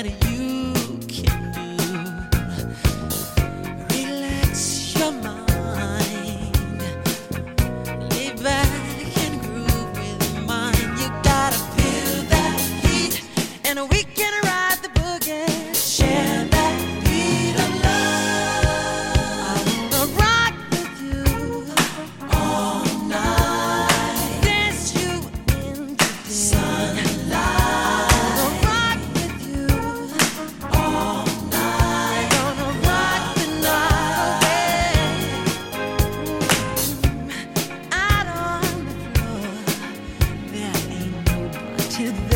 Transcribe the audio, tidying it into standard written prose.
that you can do. Relax your mind, lay back and groove with mine. You gotta feel that heat, and we can ride the boogie. Share that beat of love. I wanna rock with you all night, dance you into the sunlight. I wanna rock with you all night. Gonna rock the night away. Out on the floor, there ain't nobody there.